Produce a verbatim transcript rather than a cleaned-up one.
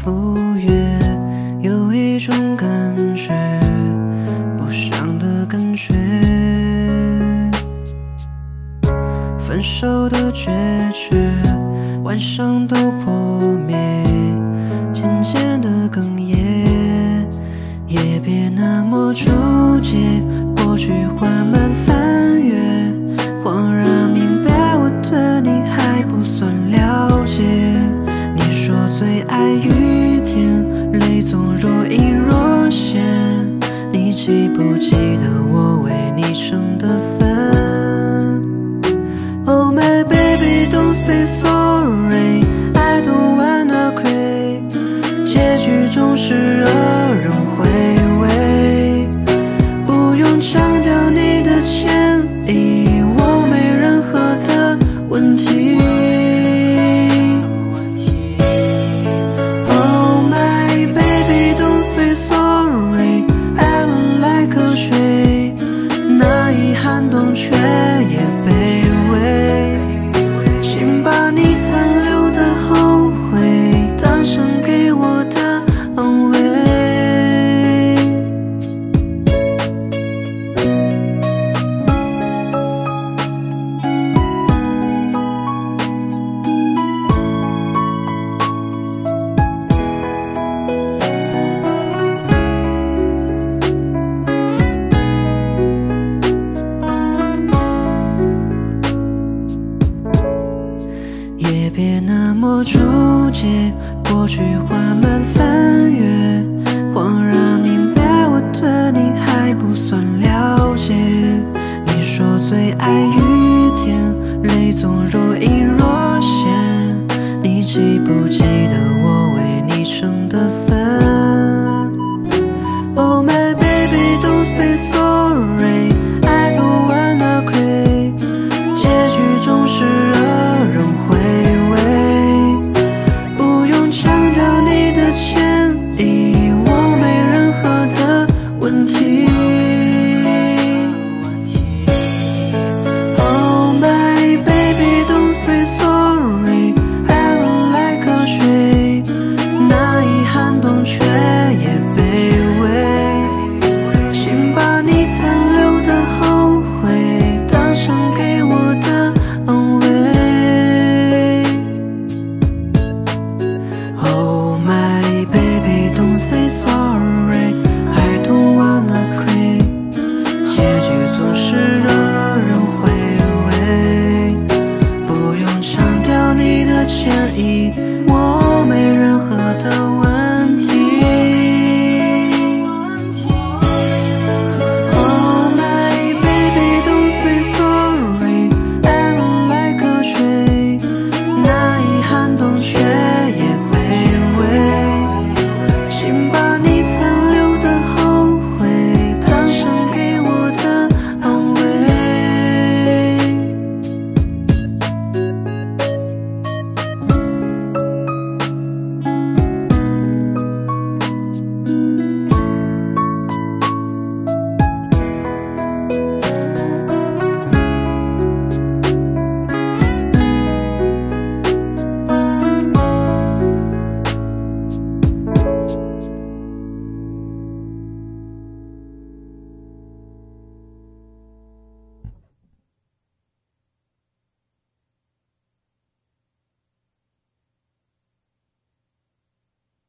赴约，有一种感觉，不想的感觉。分手的决绝，晚上都破灭，渐渐的哽咽，也别那么纠结，过去缓慢翻阅，恍然明白我对你还不算了解。你说最爱雨天，泪总若隐若现，你记不记得我为你撑的伞？ Oh my baby don't say sorry I don't wanna quit， 结局总是惹人回味，不用强调你的歉意，我没任何的问题。Oh my baby don't say sorry I don't like a tree， 那遗憾冻却也卑微，请把你残留的后悔当成给我的安慰。也别那么纠结，过去